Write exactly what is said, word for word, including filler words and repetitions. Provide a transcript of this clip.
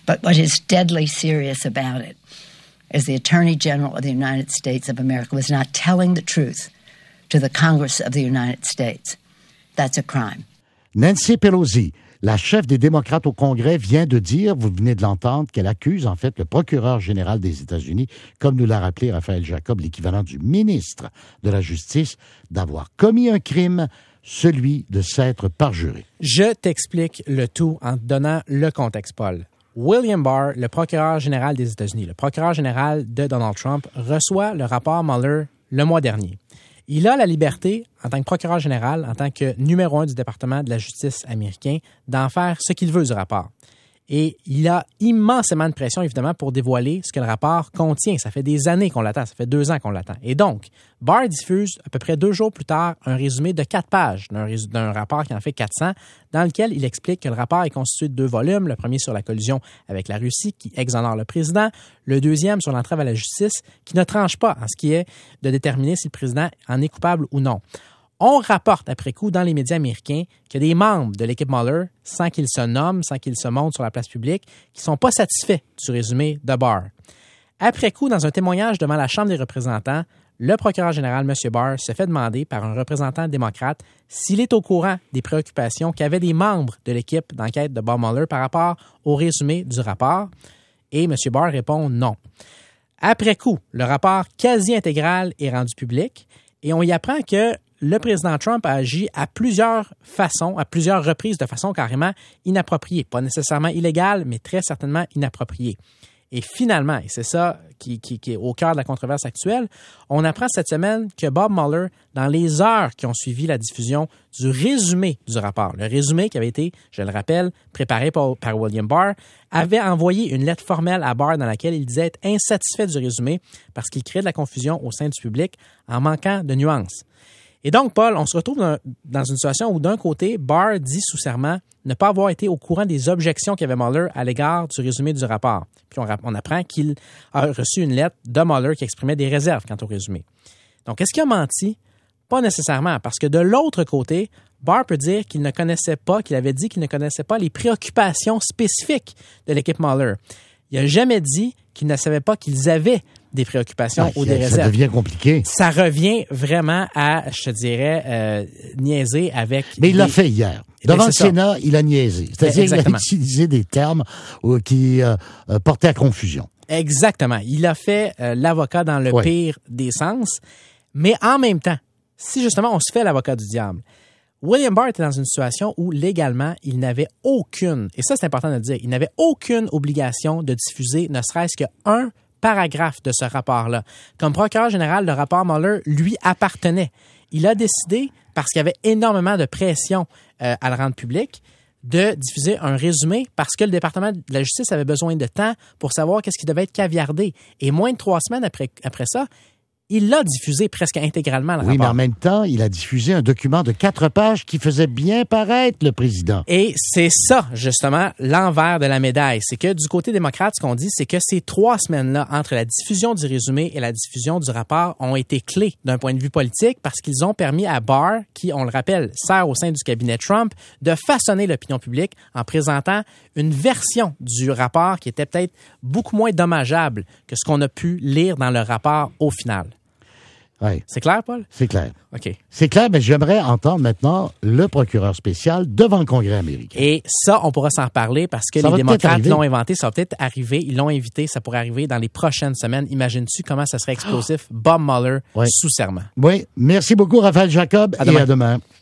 But what is deadly serious about it is the Attorney General of the United States of America was not telling the truth to the Congress of the United States. That's a crime. Nancy Pelosi, la chef des démocrates au Congrès, vient de dire, vous venez de l'entendre, qu'elle accuse en fait le procureur général des États-Unis, comme nous l'a rappelé Raphaël Jacob, l'équivalent du ministre de la Justice, d'avoir commis un crime, celui de s'être parjuré. Je t'explique le tout en te donnant le contexte, Paul. William Barr, le procureur général des États-Unis, le procureur général de Donald Trump, reçoit le rapport Mueller le mois dernier. Il a la liberté, en tant que procureur général, en tant que numéro un du département de la justice américain, d'en faire ce qu'il veut du rapport. Et il a immensément de pression, évidemment, pour dévoiler ce que le rapport contient. Ça fait des années qu'on l'attend, ça fait deux ans qu'on l'attend. Et donc, Barr diffuse à peu près deux jours plus tard un résumé de quatre pages d'un, rés- d'un rapport qui en fait quatre cents, dans lequel il explique que le rapport est constitué de deux volumes. Le premier sur la collusion avec la Russie, qui exonère le président. Le deuxième sur l'entrave à la justice, qui ne tranche pas en ce qui est de déterminer si le président en est coupable ou non. On rapporte après coup dans les médias américains qu'il y a des membres de l'équipe Mueller, sans qu'ils se nomment, sans qu'ils se montrent sur la place publique, qui ne sont pas satisfaits du résumé de Barr. Après coup, dans un témoignage devant la Chambre des représentants, le procureur général, M. Barr, se fait demander par un représentant démocrate s'il est au courant des préoccupations qu'avaient des membres de l'équipe d'enquête de Bob Mueller par rapport au résumé du rapport. Et M. Barr répond non. Après coup, le rapport quasi intégral est rendu public et on y apprend que le président Trump a agi à plusieurs façons, à plusieurs reprises de façon carrément inappropriée. Pas nécessairement illégale, mais très certainement inappropriée. Et finalement, et c'est ça qui, qui, qui est au cœur de la controverse actuelle, on apprend cette semaine que Bob Mueller, dans les heures qui ont suivi la diffusion du résumé du rapport, le résumé qui avait été, je le rappelle, préparé par, par William Barr, avait envoyé une lettre formelle à Barr dans laquelle il disait être insatisfait du résumé parce qu'il crée de la confusion au sein du public en manquant de nuances. Et donc, Paul, on se retrouve dans, dans une situation où, d'un côté, Barr dit sous serment ne pas avoir été au courant des objections qu'avait Mueller à l'égard du résumé du rapport. Puis on, on apprend qu'il a reçu une lettre de Mueller qui exprimait des réserves quant au résumé. Donc, est-ce qu'il a menti? Pas nécessairement, parce que de l'autre côté, Barr peut dire qu'il ne connaissait pas, qu'il avait dit qu'il ne connaissait pas les préoccupations spécifiques de l'équipe Mueller. Il n'a jamais dit qu'il ne savait pas qu'ils avaient des préoccupations ah, ou des réserves. Ça devient compliqué. Ça revient vraiment à, je te dirais, euh, niaiser avec... Mais il des... l'a fait hier. Devant le Sénat, il a niaisé. C'est-à-dire qu'il a utilisé des termes euh, qui euh, portaient à confusion. Exactement. Il a fait euh, l'avocat dans le oui. pire des sens. Mais en même temps, si justement on se fait l'avocat du diable, William Barr était dans une situation où, légalement, il n'avait aucune, et ça c'est important de le dire, il n'avait aucune obligation de diffuser ne serait-ce qu'un paragraphe de ce rapport-là. Comme procureur général, le rapport Mueller lui appartenait. Il a décidé, parce qu'il y avait énormément de pression euh, à le rendre public, de diffuser un résumé parce que le département de la justice avait besoin de temps pour savoir qu'est-ce qui devait être caviardé. Et moins de trois semaines après, après ça, il l'a diffusé presque intégralement, le oui, rapport. Oui, mais en même temps, il a diffusé un document de quatre pages qui faisait bien paraître le président. Et c'est ça, justement, l'envers de la médaille. C'est que du côté démocrate, ce qu'on dit, c'est que ces trois semaines-là, entre la diffusion du résumé et la diffusion du rapport, ont été clés d'un point de vue politique parce qu'ils ont permis à Barr, qui, on le rappelle, sert au sein du cabinet Trump, de façonner l'opinion publique en présentant une version du rapport qui était peut-être beaucoup moins dommageable que ce qu'on a pu lire dans le rapport au final. Oui. C'est clair, Paul? C'est clair. OK. C'est clair, mais j'aimerais entendre maintenant le procureur spécial devant le Congrès américain. Et ça, on pourra s'en reparler parce que ça les démocrates l'ont inventé. Ça va peut-être arriver. Ils l'ont invité. Ça pourrait arriver dans les prochaines semaines. Imagines-tu comment ça serait explosif? Bob Mueller, oui. sous serment. Oui. Merci beaucoup, Raphaël Jacob. À et demain. à demain.